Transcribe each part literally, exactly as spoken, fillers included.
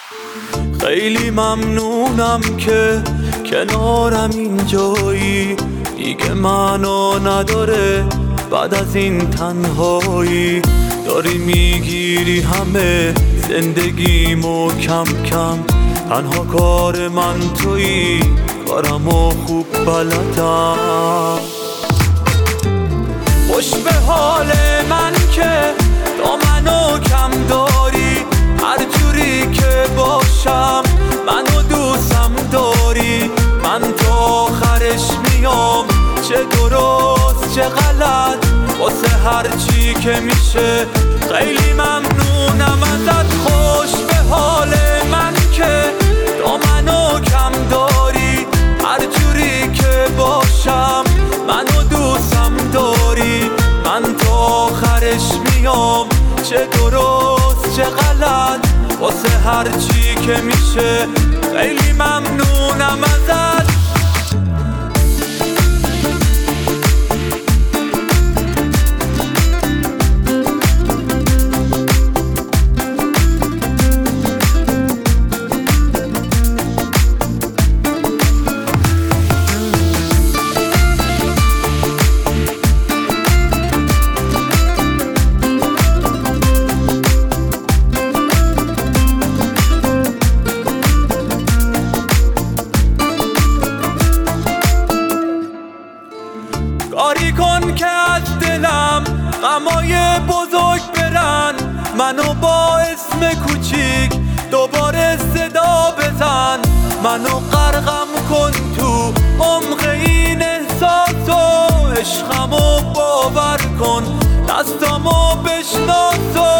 خیلی ممنونم که کنارم اینجایی، دیگه منو نداره بعد از این تنهایی. داری میگیری همه زندگیمو کم کم، تنها کار من تویی، کارمو خوب بلدم. خوش به حال من که دامنو کم داری، هر جوری که باشم منو دوستم داری. من تا آخرش میام، چه درست چه غلط، واسه هر چی که میشه خیلی ممنونم ازت. خوش به حال من که دامنو کم داری، هر جوری که باشم منو دوستم داری. من تا آخرش میام، چه درست چه غلط، واسه هر چی که میشه خیلی ممنونم ازت. کاری کن که از دلم غمای بزرگ برن، منو با اسم کوچیک دوباره صدا بزن. منو غرقم کن تو عمق این احساس و عشقمو باور کن، دستامو بشناس و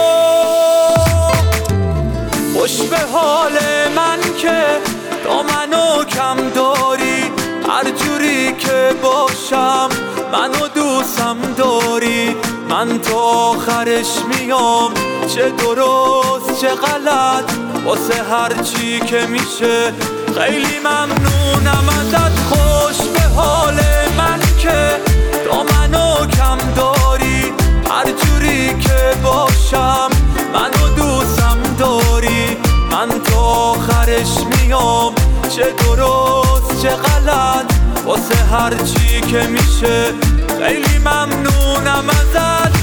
خوش به حال من که دامنو کم داری، هر جوری که باشم منو دوستم داری. من تا آخرش میام، چه درست چه غلط، واسه هر چی که میشه خیلی ممنونم ازت. خوش به حال من که دامنو کم داری، هر جوری که باشم منو دوستم داری. من تا آخرش میام، چه درست چه غلط، واسه هر چی که میشه خیلی ممنونم ازت.